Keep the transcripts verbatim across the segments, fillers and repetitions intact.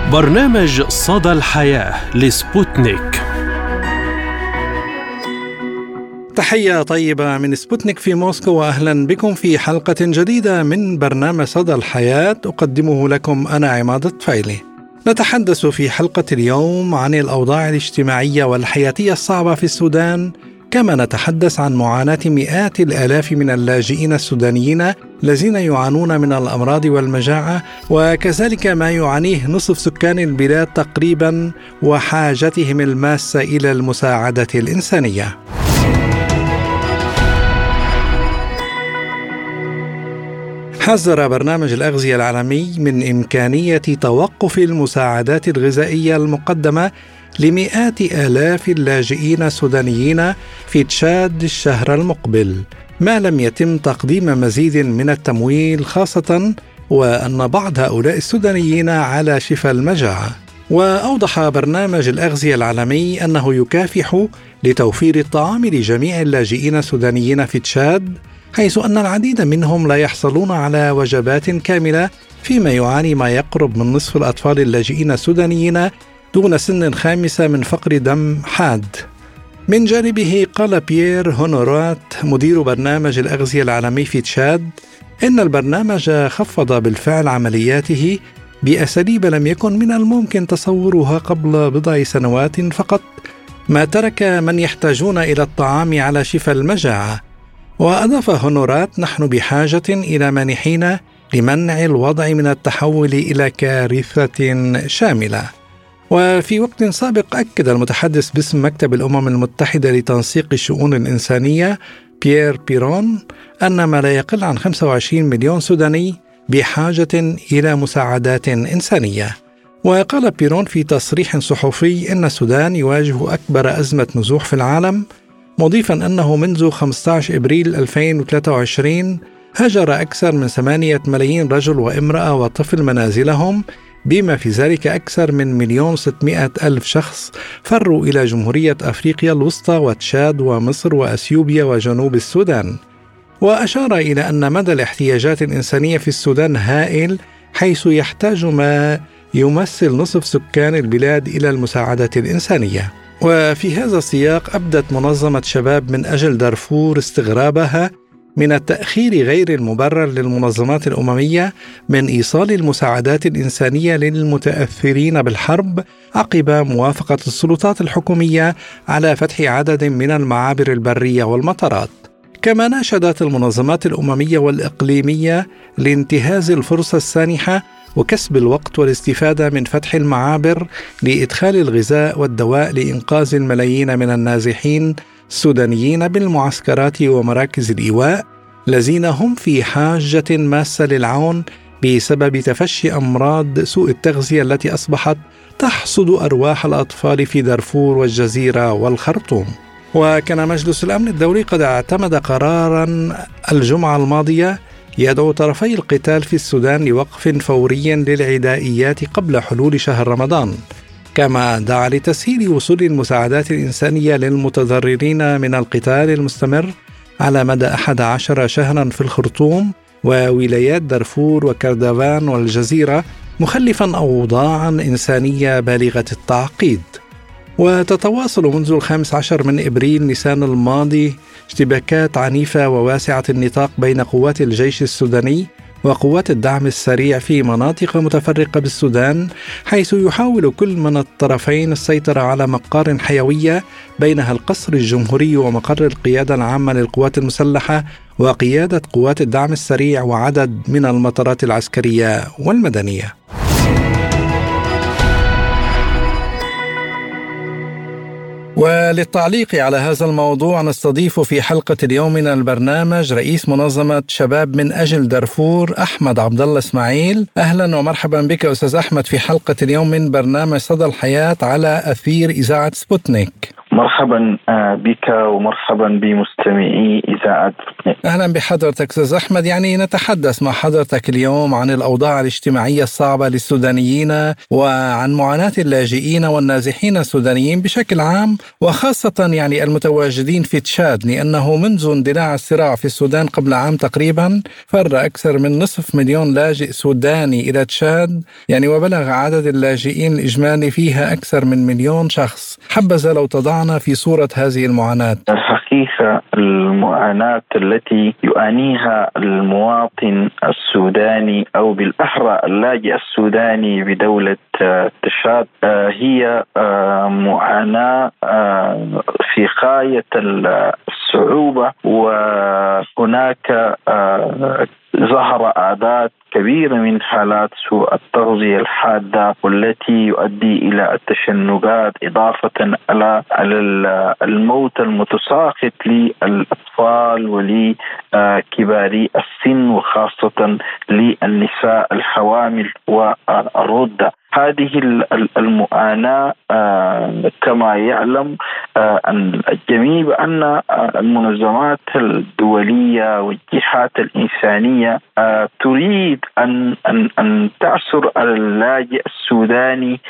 برنامج صدى الحياة لسبوتنيك. تحية طيبة من سبوتنيك في موسكو، وأهلا بكم في حلقة جديدة من برنامج صدى الحياة أقدمه لكم أنا عماد الطفيلي. نتحدث في حلقة اليوم عن الأوضاع الاجتماعية والحياتية الصعبة في السودان، كما نتحدث عن معاناة مئات الآلاف من اللاجئين السودانيين الذين يعانون من الأمراض والمجاعة، وكذلك ما يعانيه نصف سكان البلاد تقريبا وحاجتهم الماسة إلى المساعدة الإنسانية. حذر برنامج الأغذية العالمي من إمكانية توقف المساعدات الغذائية المقدمة لمئات آلاف اللاجئين السودانيين في تشاد الشهر المقبل ما لم يتم تقديم مزيد من التمويل، خاصة وأن بعض هؤلاء السودانيين على شفا المجاعة. وأوضح برنامج الأغذية العالمي أنه يكافح لتوفير الطعام لجميع اللاجئين السودانيين في تشاد، حيث أن العديد منهم لا يحصلون على وجبات كاملة، فيما يعاني ما يقرب من نصف الأطفال اللاجئين السودانيين دون سن خامسة من فقر دم حاد. من جانبه قال بيير هونورات مدير برنامج الأغذية العالمي في تشاد إن البرنامج خفض بالفعل عملياته بأساليب لم يكن من الممكن تصورها قبل بضع سنوات فقط، ما ترك من يحتاجون إلى الطعام على شفا المجاعة. وأضاف هونورات: نحن بحاجة إلى مانحين لمنع الوضع من التحول إلى كارثة شاملة. وفي وقت سابق أكد المتحدث باسم مكتب الأمم المتحدة لتنسيق الشؤون الإنسانية بيير بيرون أن ما لا يقل عن خمسة وعشرين مليون سوداني بحاجة إلى مساعدات إنسانية. وقال بيرون في تصريح صحفي أن السودان يواجه أكبر أزمة نزوح في العالم، مضيفا أنه منذ خمسة عشر أبريل ألفين وثلاثة وعشرين هجر أكثر من ثمانية ملايين رجل وامرأة وطفل منازلهم، بما في ذلك أكثر من مليون ستمائة ألف شخص فروا إلى جمهورية أفريقيا الوسطى وتشاد ومصر وأثيوبيا وجنوب السودان. وأشار إلى أن مدى الاحتياجات الإنسانية في السودان هائل، حيث يحتاج ما يمثل نصف سكان البلاد إلى المساعدة الإنسانية. وفي هذا السياق أبدت منظمة شباب من أجل دارفور استغرابها من التأخير غير المبرر للمنظمات الأممية من إيصال المساعدات الإنسانية للمتأثرين بالحرب، عقب موافقة السلطات الحكومية على فتح عدد من المعابر البرية والمطارات. كما ناشدت المنظمات الأممية والإقليمية لانتهاز الفرصة السانحة وكسب الوقت والاستفادة من فتح المعابر لإدخال الغذاء والدواء لإنقاذ الملايين من النازحين السودانيين بالمعسكرات ومراكز الإيواء، الذين هم في حاجة ماسة للعون بسبب تفشي أمراض سوء التغذية التي أصبحت تحصد أرواح الأطفال في دارفور والجزيرة والخرطوم. وكان مجلس الأمن الدولي قد اعتمد قراراً الجمعة الماضية يدعو طرفي القتال في السودان لوقف فوري للعدائيات قبل حلول شهر رمضان، كما دعا لتسهيل وصول المساعدات الإنسانية للمتضررين من القتال المستمر على مدى أحد عشر شهرا في الخرطوم وولايات دارفور وكردفان والجزيرة، مخلفا أوضاعا إنسانية بالغة التعقيد. وتتواصل منذ الخامس عشر من إبريل نيسان الماضي اشتباكات عنيفة وواسعة النطاق بين قوات الجيش السوداني وقوات الدعم السريع في مناطق متفرقة بالسودان، حيث يحاول كل من الطرفين السيطرة على مقار حيوية بينها القصر الجمهوري ومقر القيادة العامة للقوات المسلحة وقيادة قوات الدعم السريع وعدد من المطارات العسكرية والمدنية. وللتعليق على هذا الموضوع نستضيف في حلقة اليوم من البرنامج رئيس منظمة شباب من أجل دارفور أحمد عبد الله إسماعيل. أهلا ومرحبا بك أستاذ أحمد في حلقة اليوم من برنامج صدى الحياة على أثير إذاعة سبوتنيك. مرحبا بك ومرحبا بمستمعي إذاعة. أهلا بحضرتك أستاذ أحمد. يعني نتحدث مع حضرتك اليوم عن الأوضاع الاجتماعية الصعبة للسودانيين وعن معاناة اللاجئين والنازحين السودانيين بشكل عام، وخاصة يعني المتواجدين في تشاد، لأنه منذ اندلاع الصراع في السودان قبل عام تقريبا فر أكثر من نصف مليون لاجئ سوداني إلى تشاد، يعني وبلغ عدد اللاجئين الإجمالي فيها أكثر من مليون شخص. حبذا لو تضعنا في صورة هذه المعاناة. الحقيقة المعاناة التي يعانيها المواطن السوداني أو بالأحرى اللاجئ السوداني بدولة تشاد هي معاناة في غاية الصعوبة، وهناك ظهر أعداد كبيرة من حالات سوء التغذية الحادة والتي يؤدي إلى التشنجات، إضافة إلى الموت المتساقط للأطفال ولكباري السن، وخاصة للنساء الحوامل والرضع. هذه المعاناة كما يعلم الجميع بأن المنظمات الدولية والجهات الإنسانية تريد أن أن أن تعثر على اللاجئ السوداني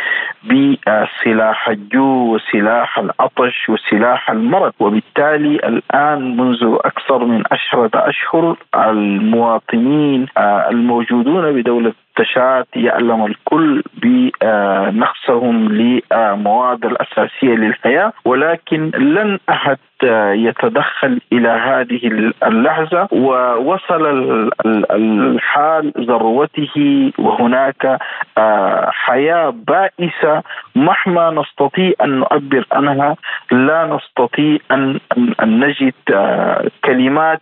بسلاح الجوع وسلاح العطش وسلاح المرض. وبالتالي الآن منذ أكثر من عشرة أشهر المواطنين الموجودون بدولة تشاد يعلم الكل بنقصهم للمواد الأساسية للحياة، ولكن لن أحد يتدخل إلى هذه اللحظة، ووصل الحال ذروته، وهناك حياة بائسة مهما نستطيع أن نعبر عنها لا نستطيع أن نجد كلمات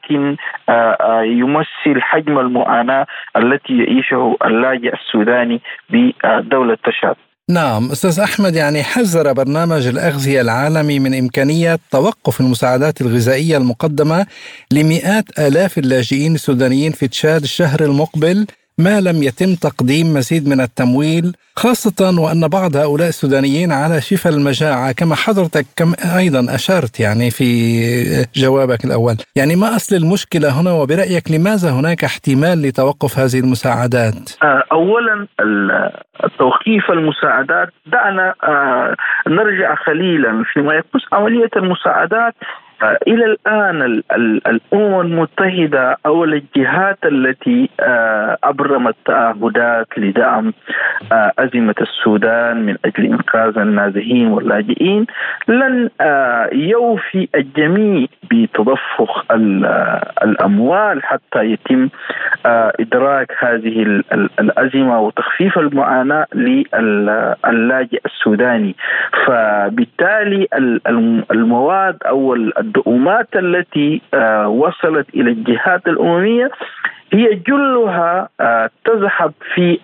يمثل حجم المعاناة التي يعيشه اللاجئ السوداني بدولة تشاد. نعم أستاذ أحمد، يعني حذر برنامج الأغذية العالمي من إمكانية توقف المساعدات الغذائية المقدمة لمئات آلاف اللاجئين السودانيين في تشاد الشهر المقبل ما لم يتم تقديم مزيد من التمويل، خاصة وأن بعض هؤلاء السودانيين على شفا المجاعة كما حضرتك كم أيضا أشرت يعني في جوابك الأول. يعني ما أصل المشكلة هنا، وبرأيك لماذا هناك احتمال لتوقف هذه المساعدات؟ أولا توقيف المساعدات، دعنا نرجع قليلا فيما يخص عملية المساعدات. إلى الآن الأمم المتحدة أو الجهات التي أبرمت تعهدات لدعم أزمة السودان من أجل إنقاذ النازحين واللاجئين لن يوفي الجميع بتدفق الأموال حتى يتم إدراك هذه الأزمة وتخفيف المعاناة للاجئ السوداني. فبالتالي المواد أو الدعومات التي وصلت إلى الجهات الأممية هي جلها تذهب في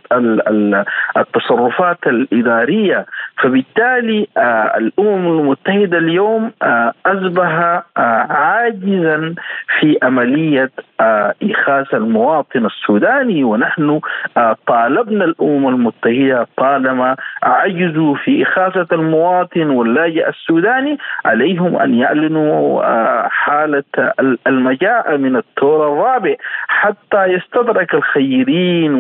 التصرفات الإدارية. فبالتالي الأمم المتحدة اليوم أصبح عاجزا في عملية إخاذ المواطن السوداني، ونحن طالبنا الأمم المتحدة طالما عجزوا في إخاذة المواطن واللاجئ السوداني عليهم أن يعلنوا حالة المجاعة من الدور الرابع حتى يستدرك الخيرين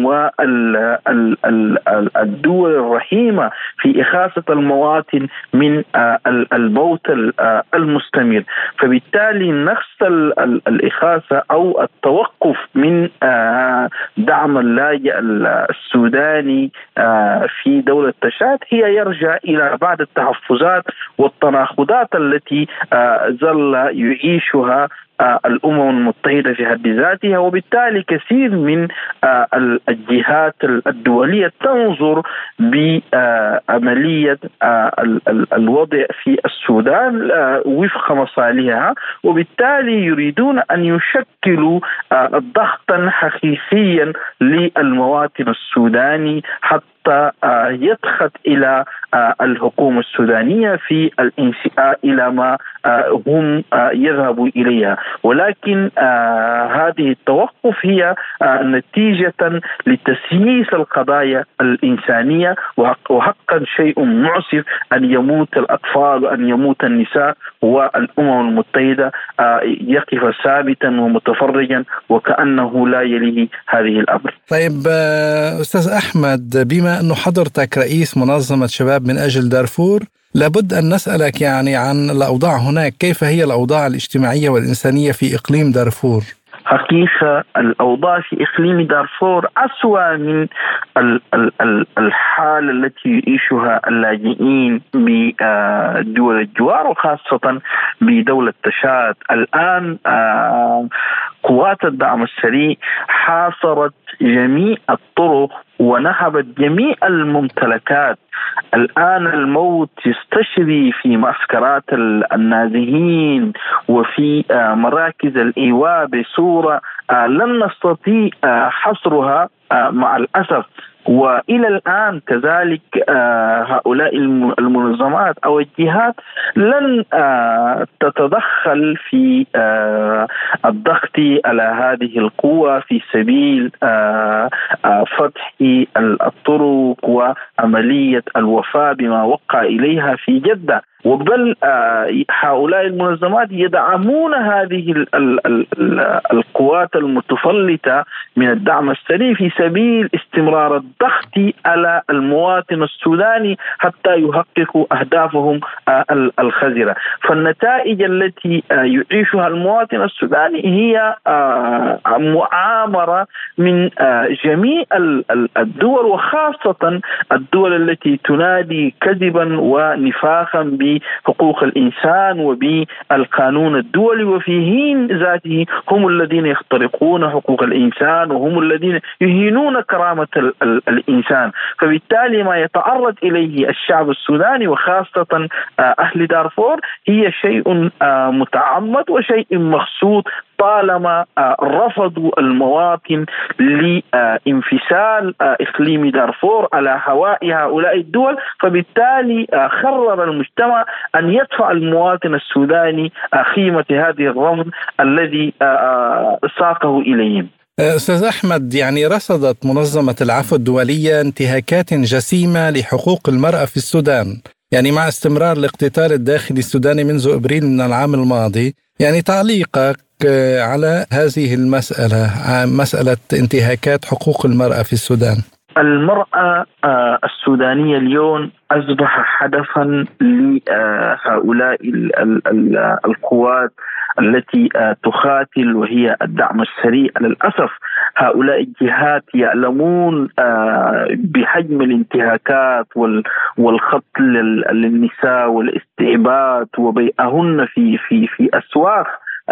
والدول الرحيمة في إخاذة المواطن من الموت المستمر. فبالتالي نقص الإخاذة أو التوقف من دعم اللاجئ السوداني في دولة تشاد هي يرجع إلى بعض التحفظات والتناقضات التي ظل يعيشها الأمم المتحدة في حد ذاتها. وبالتالي كثير من الجهات الدولية تنظر بعملية الوضع في السودان وفق مصالحها، وبالتالي يريدون أن يشكلوا ضغطا حقيقيا للمواطن السوداني حتى يدخل إلى الحكومة السودانية في الانسياء إلى ما هم يذهبوا إليها. ولكن آه هذه التوقف هي آه نتيجة لتسييس القضايا الإنسانية، وحقا شيء معسف أن يموت الأطفال وأن يموت النساء والأمم المتحدة آه يقف ثابتا ومتفرجا وكأنه لا يليه هذه الأمر. طيب أستاذ أحمد، بما أنه حضرتك رئيس منظمة شباب من أجل دارفور، لابد أن نسألك يعني عن الأوضاع هناك. كيف هي الأوضاع الاجتماعية والإنسانية في إقليم دارفور؟ حقيقة الأوضاع في إقليم دارفور أسوأ من الحالة التي يعيشها اللاجئين بدول الجوار وخاصة بدولة تشاد. الآن قوات الدعم السريع حاصرت جميع الطرق ونهبت جميع الممتلكات. الآن الموت يستشري في معسكرات النازحين وفي مراكز الإيواء بصورة لن نستطيع حصرها مع الأسف. وإلى الآن كذلك هؤلاء المنظمات أو الجهات لن تتدخل في الضغط على هذه القوة في سبيل فتح الطرق وعملية الوفاء بما وقع إليها في جدة. وبل هؤلاء المنظمات يدعمون هذه القوات المتسلطة من الدعم السريع في سبيل استمرار الضغط على المواطن السوداني حتى يحققوا أهدافهم الخزرة. فالنتائج التي يعيشها المواطن السوداني هي مؤامرة من جميع الدول وخاصة الدول التي تنادي كذبا ونفاقا ب حقوق الإنسان وبالقانون الدولي، وفي حين ذاته هم الذين يخترقون حقوق الإنسان وهم الذين يهينون كرامة الإنسان. فبالتالي ما يتعرض إليه الشعب السوداني وخاصة أهل دارفور هي شيء متعمد وشيء مقصود طالما رفضوا المواطن لانفصال إقليم دارفور على هواء هؤلاء الدول. فبالتالي قرر المجتمع أن يدفع المواطن السوداني قيمة هذه الرفض الذي ساقه إليهم. أستاذ أحمد، يعني رصدت منظمة العفو الدولية انتهاكات جسيمة لحقوق المرأة في السودان، يعني مع استمرار الاقتتال الداخلي السوداني منذ أبريل من العام الماضي. يعني تعليقك على هذه المسألة، مسألة انتهاكات حقوق المرأة في السودان؟ المرأة السودانية اليوم أصبح هدفا لهؤلاء القوات التي تقاتل وهي الدعم السريع. للأسف هؤلاء الجهات يعلمون بحجم الانتهاكات والقتل للنساء والاستعباد وبيعهن في في في أسواق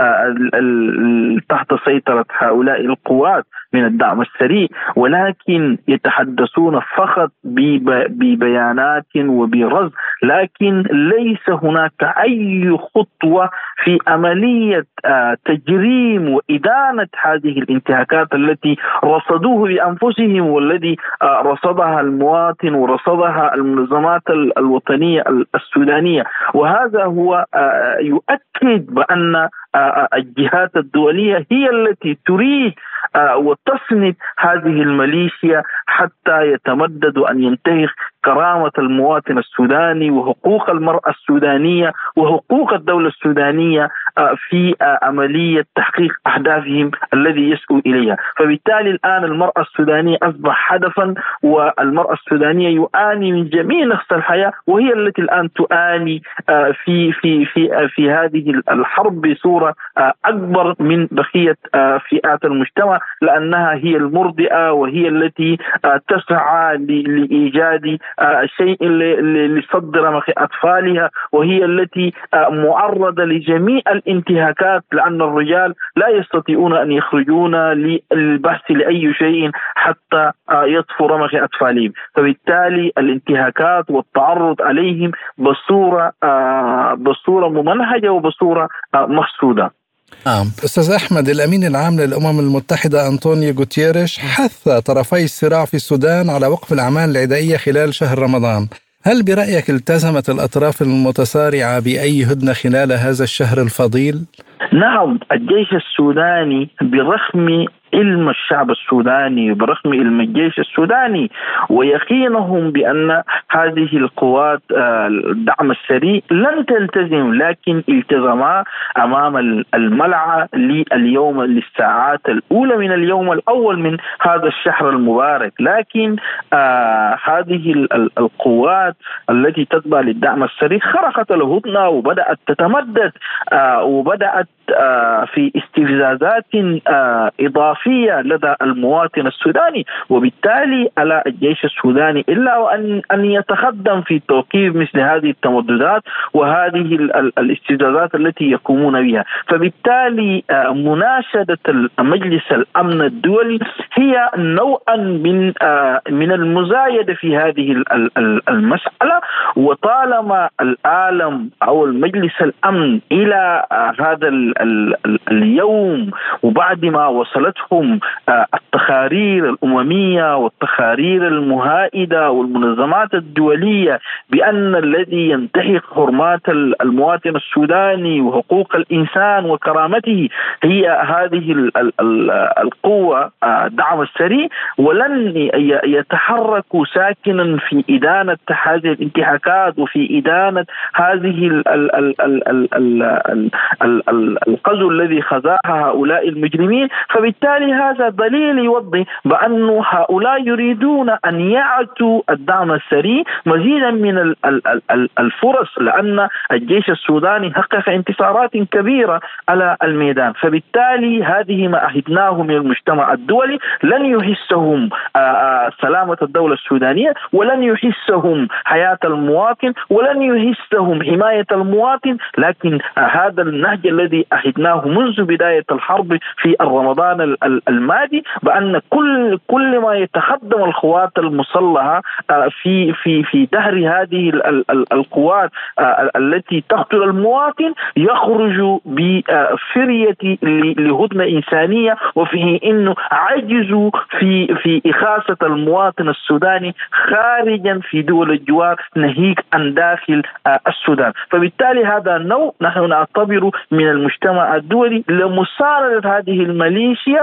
تحت سيطرة هؤلاء القوات من الدعم السريع، ولكن يتحدثون فقط ببيانات وبرصد، لكن ليس هناك أي خطوة في عملية تجريم وإدانة هذه الانتهاكات التي رصدوه بأنفسهم والذي رصدها المواطن ورصدها المنظمات الوطنية السودانية. وهذا هو يؤكد بأن الجهات الدولية هي التي تريد وتصند هذه الميليشيا حتى يتمدد أن ينتهك كرامة المواطن السوداني وحقوق المرأة السودانية وحقوق الدولة السودانية في عملية تحقيق أهدافهم الذي يسعوا إليها. فبالتالي الآن المرأة السودانية أصبح هدفا، والمرأة السودانية يعاني من جميع نقص الحياة، وهي التي الآن تعاني في في في في هذه الحرب بصورة أكبر من بقية فئات المجتمع، لأنها هي المرضئة وهي التي تسعى لإيجاد شيء لصدر أطفالها، وهي التي معرضة لجميع الانتهاكات، لأن الرجال لا يستطيعون أن يخرجون للبحث لأي شيء حتى يطفوا رمق أطفالهم. فبالتالي الانتهاكات والتعرض عليهم بصورة بصورة ممنهجة وبصورة مقصودة. نعم. أستاذ أحمد، الأمين العام للأمم المتحدة أنطونيو غوتيريش حث طرفي الصراع في السودان على وقف الأعمال العدائية خلال شهر رمضان. هل برأيك التزمت الأطراف المتصارعة بأي هدنة خلال هذا الشهر الفضيل؟ نعم، الجيش السوداني برغم علم الشعب السوداني برغم علم الجيش السوداني ويقينهم بأن هذه القوات الدعم السريع لن تلتزم، لكن التزما أمام الملعى لليوم للساعات الأولى من اليوم الأول من هذا الشهر المبارك. لكن آه هذه القوات التي تتبع للدعم السريع خرقت الهدنة وبدأت تتمدد آه وبدأت آه في استفزازات آه إضافية لدى المواطن السوداني، وبالتالي على الجيش السوداني إلا وأن أن يتقدم في توقيف مثل هذه التمددات وهذه الاستفزازات التي يقومون بها. فبالتالي مناشدة مجلس الأمن الدولي هي نوعا من من المزايدة في هذه المسألة، وطالما العالم أو المجلس الأمن إلى هذا اليوم وبعد ما وصلتهم التقارير الأممية والتقارير المهائدة والمنظمات الدولية بأن الذي ينتهك حرمات المواطن السوداني وحقوق الإنسان وكرامته هي هذه القوة دعم السريع، ولن يتحركوا ساكنا في إدانة هذه الانتهاكات وفي إدانة هذه الغزو الذي خزاها هؤلاء المجرمين. فبالتالي هذا دليل يوضح بأن هؤلاء يريدون أن يعطوا الدعم السريع مزيدا من الفرص، لأن الجيش السوداني حقق انتصارات كبيرة على الميدان. فبالتالي هذه ما أهدناه من المجتمع الدولي لن يحسهم سلامة الدولة السودانية، ولن يحسهم حياة المواطن، ولن يحسهم حماية المواطن، لكن هذا النهج الذي أهدناه منذ بداية الحرب في رمضان الماضي بأن كل كل ما يتقدم القوات المسلحة في في في دهر هذه القوات التي تقتل المواطن يخرج بفرية لهدنة إنسانية، وفيه إنه عجزوا في في إخاصة المواطن السوداني خارجا في دول الجوار ناهيك عن داخل السودان. فبالتالي هذا نوع نحن نعتبره من المجتمع الدولي لمساندة هذه الميليشيا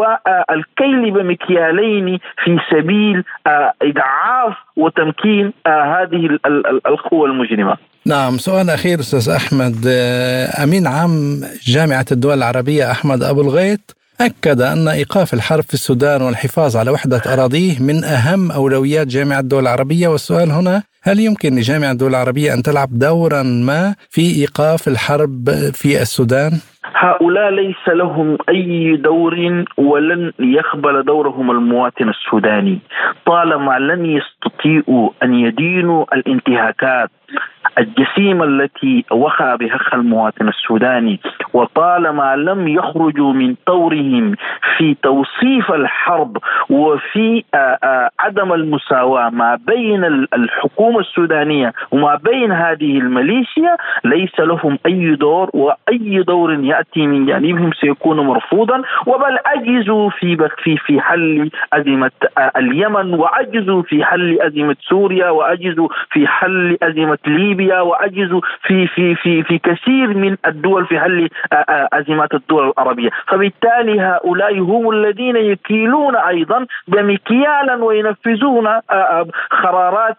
والكيل بمكيالين في سبيل إضعاف وتمكين هذه القوى المجرمة. نعم، سؤال أخير أستاذ أحمد. أمين عام جامعة الدول العربية أحمد أبو الغيط أكد أن إيقاف الحرب في السودان والحفاظ على وحدة أراضيه من أهم أولويات جامعة الدول العربية، والسؤال هنا: هل يمكن لجامعة الدول العربية أن تلعب دورا ما في إيقاف الحرب في السودان؟ هؤلاء ليس لهم أي دور ولن يقبل دورهم المواطن السوداني طالما لن يستطيعوا أن يدينوا الانتهاكات الجسيمة التي وقع بها المواطن السوداني، وطالما لم يخرجوا من طورهم في توصيف الحرب وفي عدم المساواة ما بين الحكومة السودانية وما بين هذه الميليشيا، ليس لهم أي دور، وأي دور يأتي من جانبهم سيكون مرفوضا. وبل عجزوا في في في حل أزمة اليمن، وعجزوا في حل أزمة سوريا، وعجزوا في حل أزمة ليبيا، وعجزوا في في في في كثير من الدول في حل أزمات الدول العربية. فبالتالي هؤلاء هم الذين يكيلون أيضا بمكيالا وينفذون قرارات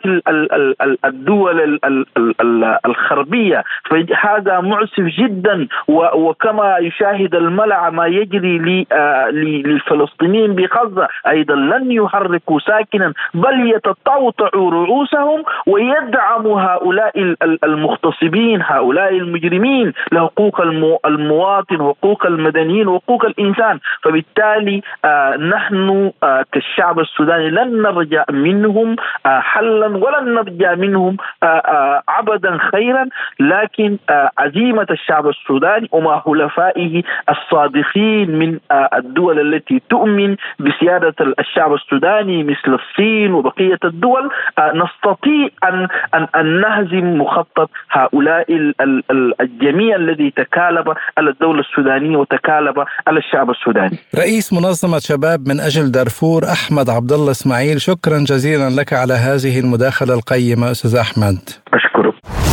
الدول الغربية. فهذا مؤسف جدا، وكما يشاهد الملأ ما يجري للفلسطينيين بغزة أيضا لن يحركوا ساكنا، بل يتطوطعوا رؤوسهم ويدعموا هؤلاء المغتصبين، هؤلاء المجرمين لحقوق المواطن وحقوق المدنيين وحقوق الإنسان. فبالتالي آه نحن آه كالشعب السوداني لن نرجع منهم آه حلا، ولن نرجع منهم آه آه عبدا خيرا، لكن آه عزيمة الشعب السوداني ومع حلفائه الصادقين من آه الدول التي تؤمن بسيادة الشعب السوداني مثل الصين وبقية الدول آه نستطيع أن أن أن يهزم مخطط هؤلاء الجميع الذي تكالب على الدولة السودانية وتكالب على الشعب السوداني. رئيس منظمة شباب من أجل دارفور أحمد عبد الله إسماعيل، شكرا جزيلا لك على هذه المداخلة القيمة أستاذ أحمد. أشكرك.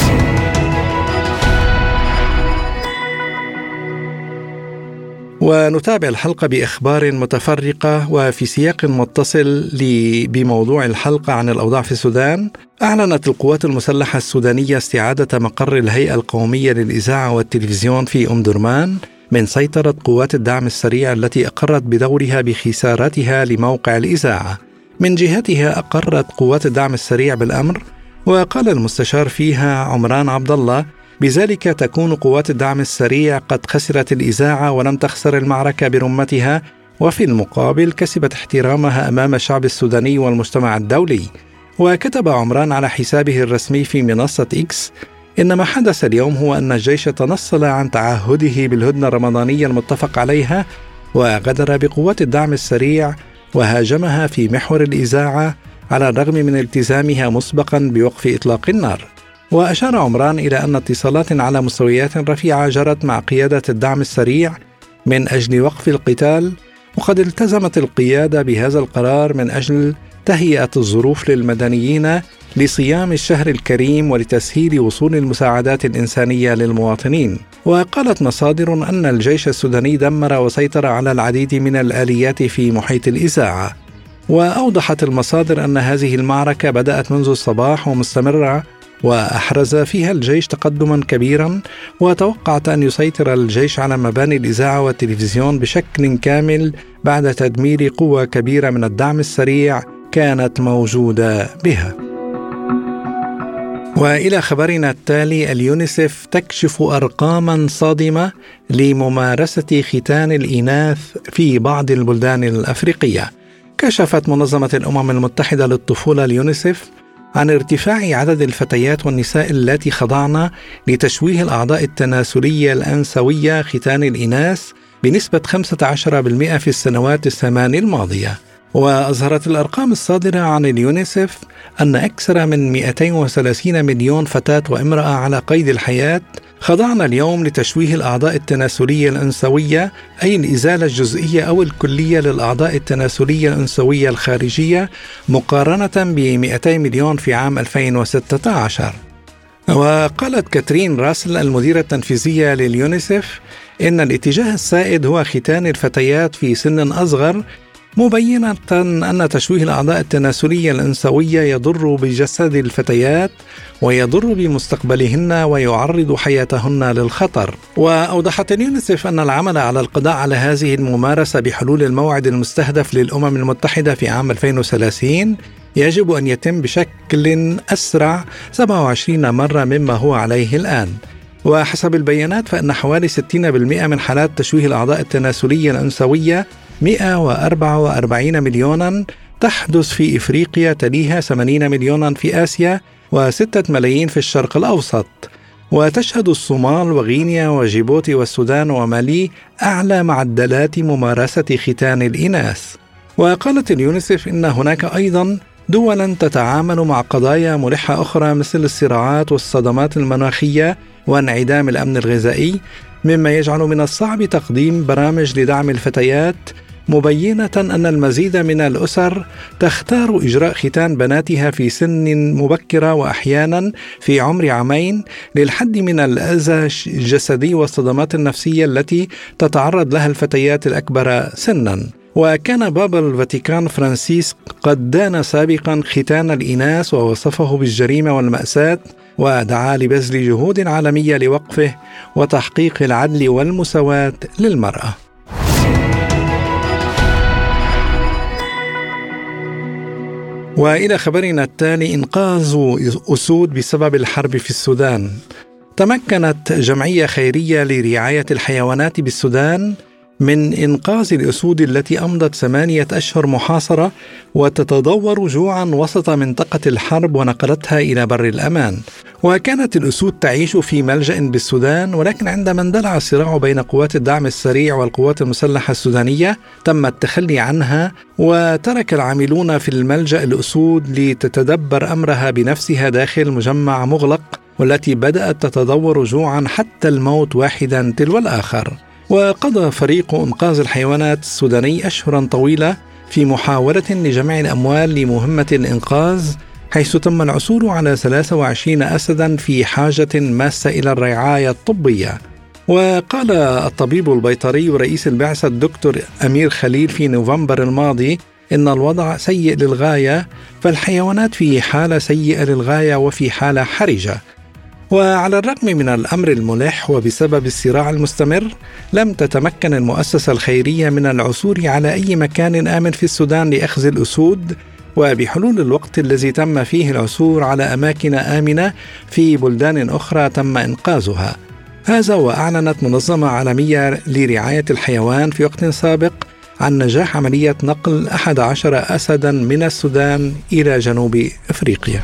ونتابع الحلقة بإخبار متفرقة وفي سياق متصل بموضوع الحلقة عن الأوضاع في السودان. أعلنت القوات المسلحة السودانية استعادة مقر الهيئة القومية للإذاعة والتلفزيون في أم درمان من سيطرة قوات الدعم السريع التي أقرت بدورها بخسارتها لموقع الإذاعة. من جهتها أقرت قوات الدعم السريع بالأمر، وقال المستشار فيها عمران عبد الله: بذلك تكون قوات الدعم السريع قد خسرت الإذاعة ولم تخسر المعركة برمتها، وفي المقابل كسبت احترامها أمام الشعب السوداني والمجتمع الدولي. وكتب عمران على حسابه الرسمي في منصة إكس: إن ما حدث اليوم هو أن الجيش تنصل عن تعهده بالهدنة الرمضانية المتفق عليها وغدر بقوات الدعم السريع وهاجمها في محور الإذاعة على الرغم من التزامها مسبقا بوقف إطلاق النار. وأشار عمران إلى أن اتصالات على مستويات رفيعة جرت مع قيادة الدعم السريع من أجل وقف القتال، وقد التزمت القيادة بهذا القرار من أجل تهيئة الظروف للمدنيين لصيام الشهر الكريم ولتسهيل وصول المساعدات الإنسانية للمواطنين. وقالت مصادر أن الجيش السوداني دمر وسيطر على العديد من الآليات في محيط الإذاعة. وأوضحت المصادر أن هذه المعركة بدأت منذ الصباح ومستمرة، وأحرز فيها الجيش تقدما كبيرا، وتوقعت أن يسيطر الجيش على مباني الإذاعة والتلفزيون بشكل كامل بعد تدمير قوة كبيرة من الدعم السريع كانت موجودة بها. وإلى خبرنا التالي، اليونيسف تكشف أرقاما صادمة لممارسة ختان الإناث في بعض البلدان الأفريقية. كشفت منظمة الأمم المتحدة للطفولة اليونيسف عن ارتفاع عدد الفتيات والنساء اللاتي خضعن لتشويه الأعضاء التناسلية الأنثوية ختان الإناث بنسبة خمسة عشر بالمئة في السنوات الثمان الماضية. وأظهرت الأرقام الصادرة عن اليونيسف أن أكثر من مئتين وثلاثين مليون فتاة وامرأة على قيد الحياة خضعنا اليوم لتشويه الأعضاء التناسلية الأنثوية، أي الإزالة الجزئية أو الكلية للأعضاء التناسلية الأنثوية الخارجية، مقارنة ب مئتين مليون في عام ألفين وستة عشر. وقالت كاترين راسل المديرة التنفيذية لليونيسف إن الاتجاه السائد هو ختان الفتيات في سن أصغر، مبينة أن تشويه الأعضاء التناسلية الأنثوية يضر بجسد الفتيات ويضر بمستقبلهن ويعرض حياتهن للخطر. وأوضحت اليونيسف أن العمل على القضاء على هذه الممارسة بحلول الموعد المستهدف للأمم المتحدة في عام ألفين وثلاثين يجب أن يتم بشكل أسرع سبعة وعشرين مرة مما هو عليه الآن. وحسب البيانات فإن حوالي ستين بالمئة من حالات تشويه الأعضاء التناسلية الأنثوية مئة وأربعة وأربعين مليونا تحدث في إفريقيا، تليها ثمانين مليونا في آسيا وستة ملايين في الشرق الأوسط. وتشهد الصومال وغينيا وجيبوتي والسودان ومالي أعلى معدلات ممارسة ختان الإناث. وقالت اليونيسف إن هناك أيضا دولا تتعامل مع قضايا ملحة أخرى مثل الصراعات والصدمات المناخية وانعدام الأمن الغذائي، مما يجعل من الصعب تقديم برامج لدعم الفتيات، مبينة أن المزيد من الأسر تختار إجراء ختان بناتها في سن مبكرة وأحيانا في عمر عامين للحد من الأذى الجسدي والصدمات النفسية التي تتعرض لها الفتيات الأكبر سنا. وكان بابا الفاتيكان فرانسيس قد دان سابقا ختان الإناث ووصفه بالجريمة والمأساة، ودعا لبذل جهود عالمية لوقفه وتحقيق العدل والمساواة للمرأة. وإلى خبرنا التالي، إنقاذ أسود بسبب الحرب في السودان. تمكنت جمعية خيرية لرعاية الحيوانات بالسودان من إنقاذ الأسود التي أمضت ثمانية أشهر محاصرة وتتدور جوعا وسط منطقة الحرب ونقلتها إلى بر الأمان. وكانت الأسود تعيش في ملجأ بالسودان، ولكن عندما اندلع الصراع بين قوات الدعم السريع والقوات المسلحة السودانية تم التخلي عنها، وترك العاملون في الملجأ الأسود لتتدبر أمرها بنفسها داخل مجمع مغلق، والتي بدأت تتدور جوعا حتى الموت واحدا تلو الآخر. وقضى فريق إنقاذ الحيوانات السوداني أشهرا طويلة في محاولة لجمع الأموال لمهمة الإنقاذ، حيث تم العثور على ثلاثة وعشرين أسدا في حاجة ماسة إلى الرعاية الطبية. وقال الطبيب البيطري رئيس البعثة الدكتور أمير خليل في نوفمبر الماضي إن الوضع سيء للغاية، فالحيوانات في حالة سيئة للغاية وفي حالة حرجة. وعلى الرغم من الأمر الملح وبسبب الصراع المستمر، لم تتمكن المؤسسة الخيرية من العثور على أي مكان آمن في السودان لأخذ الأسود، وبحلول الوقت الذي تم فيه العثور على أماكن آمنة في بلدان أخرى تم إنقاذها. هذا وأعلنت منظمة عالمية لرعاية الحيوان في وقت سابق عن نجاح عملية نقل أحد عشر أسدا من السودان إلى جنوب أفريقيا.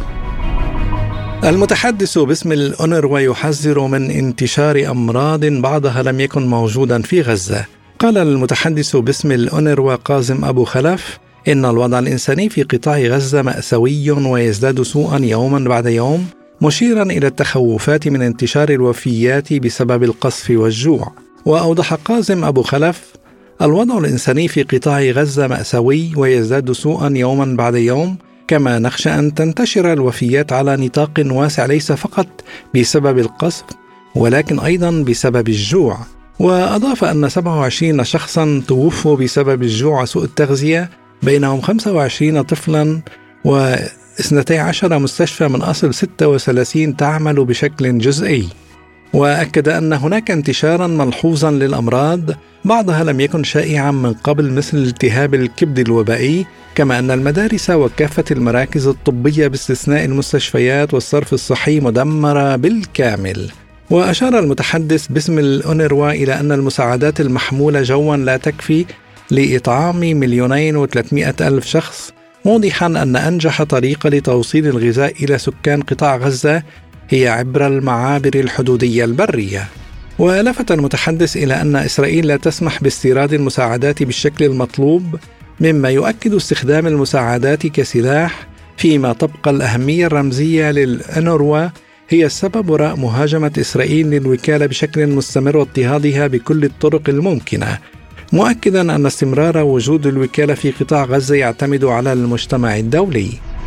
المتحدث باسم الأونروا يحذر من انتشار أمراض بعضها لم يكن موجودا في غزة. قال المتحدث باسم الأونروا قاسم أبو خلف إن الوضع الإنساني في قطاع غزة مأساوي ويزداد سوءا يوما بعد يوم، مشيرا إلى التخوفات من انتشار الوفيات بسبب القصف والجوع. وأوضح قاسم أبو خلف: الوضع الإنساني في قطاع غزة مأساوي ويزداد سوءا يوما بعد يوم، كما نخشى أن تنتشر الوفيات على نطاق واسع ليس فقط بسبب القصف ولكن أيضا بسبب الجوع. وأضاف أن سبعة وعشرين شخصا توفوا بسبب الجوع وسوء التغذية، بينهم خمسة وعشرين طفلا واثنتي عشرة مستشفى من أصل ستة وثلاثين تعمل بشكل جزئي. وأكد أن هناك انتشارا ملحوظا للأمراض بعضها لم يكن شائعا من قبل مثل التهاب الكبد الوبائي، كما أن المدارس وكافة المراكز الطبية باستثناء المستشفيات والصرف الصحي مدمرة بالكامل. وأشار المتحدث باسم الأونروا إلى أن المساعدات المحمولة جوا لا تكفي لإطعام مليونين وثلاثمائة ألف شخص، موضحا أن أنجح طريقة لتوصيل الغذاء إلى سكان قطاع غزة هي عبر المعابر الحدودية البرية. ولفت المتحدث إلى أن إسرائيل لا تسمح باستيراد المساعدات بالشكل المطلوب، مما يؤكد استخدام المساعدات كسلاح، فيما تبقى الأهمية الرمزية للأونروا هي السبب وراء مهاجمة إسرائيل للوكالة بشكل مستمر واضطهادها بكل الطرق الممكنة، مؤكدا أن استمرار وجود الوكالة في قطاع غزة يعتمد على المجتمع الدولي.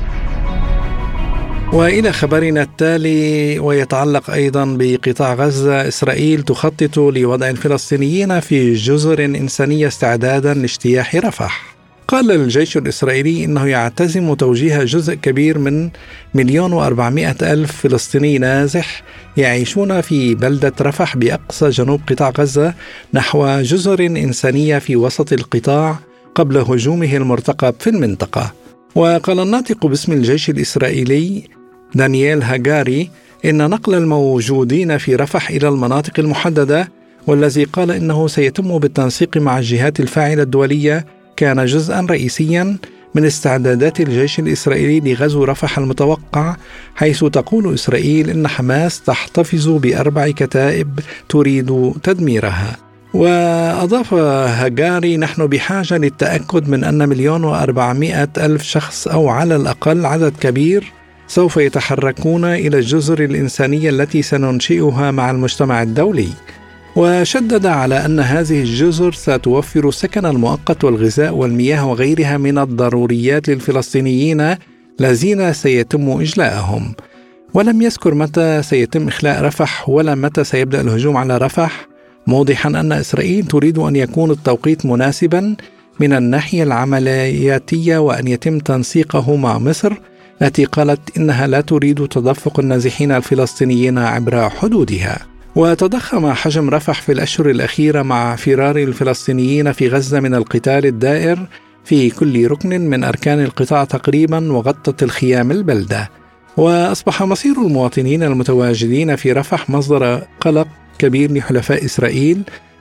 وإلى خبرنا التالي ويتعلق أيضا بقطاع غزة، إسرائيل تخطط لوضع الفلسطينيين في جزر إنسانية استعدادا لاجتياح رفح. قال الجيش الإسرائيلي إنه يعتزم توجيه جزء كبير من مليون وأربعمائة ألف فلسطيني نازح يعيشون في بلدة رفح بأقصى جنوب قطاع غزة نحو جزر إنسانية في وسط القطاع قبل هجومه المرتقب في المنطقة. وقال الناطق باسم الجيش الإسرائيلي دانييل هاجاري إن نقل الموجودين في رفح إلى المناطق المحددة، والذي قال إنه سيتم بالتنسيق مع الجهات الفاعلة الدولية، كان جزءا رئيسيا من استعدادات الجيش الإسرائيلي لغزو رفح المتوقع، حيث تقول إسرائيل إن حماس تحتفظ بأربع كتائب تريد تدميرها. وأضاف هاجاري: نحن بحاجة للتأكد من أن مليون وأربعمائة ألف شخص أو على الأقل عدد كبير سوف يتحركون إلى الجزر الإنسانية التي سننشئها مع المجتمع الدولي. وشدد على أن هذه الجزر ستوفر السكن المؤقت والغذاء والمياه وغيرها من الضروريات للفلسطينيين الذين سيتم إجلاءهم. ولم يذكر متى سيتم إخلاء رفح ولا متى سيبدأ الهجوم على رفح، موضحا أن إسرائيل تريد أن يكون التوقيت مناسبا من الناحية العملياتية وأن يتم تنسيقه مع مصر، التي قالت إنها لا تريد تدفق النازحين الفلسطينيين عبر حدودها. وتضخم حجم رفح في الأشهر الأخيرة مع فرار الفلسطينيين في غزة من القتال الدائر في كل ركن من أركان القطاع تقريبا، وغطت الخيام البلدة. وأصبح مصير المواطنين المتواجدين في رفح مصدر قلق كبير لحلفاء إسرائيل،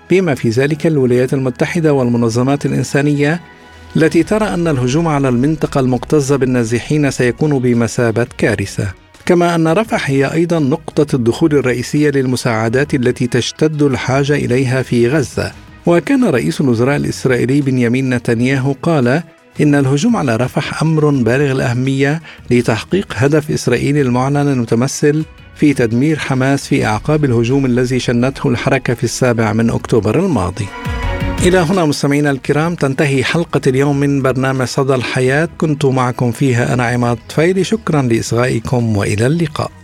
بما في ذلك الولايات المتحدة والمنظمات الإنسانية، التي ترى أن الهجوم على المنطقة المكتظة بالنازحين سيكون بمثابة كارثة. كما أن رفح هي أيضا نقطة الدخول الرئيسية للمساعدات التي تشتد الحاجة إليها في غزة. وكان رئيس الوزراء الإسرائيلي بنيامين نتنياهو قال إن الهجوم على رفح أمر بالغ الأهمية لتحقيق هدف إسرائيل المعلن المتمثل في تدمير حماس في أعقاب الهجوم الذي شنته الحركة في السابع من أكتوبر الماضي. إلى هنا مستمعينا الكرام تنتهي حلقة اليوم من برنامج صدى الحياة، كنت معكم فيها أنا عماد طفيلي. شكرا لإصغائكم وإلى اللقاء.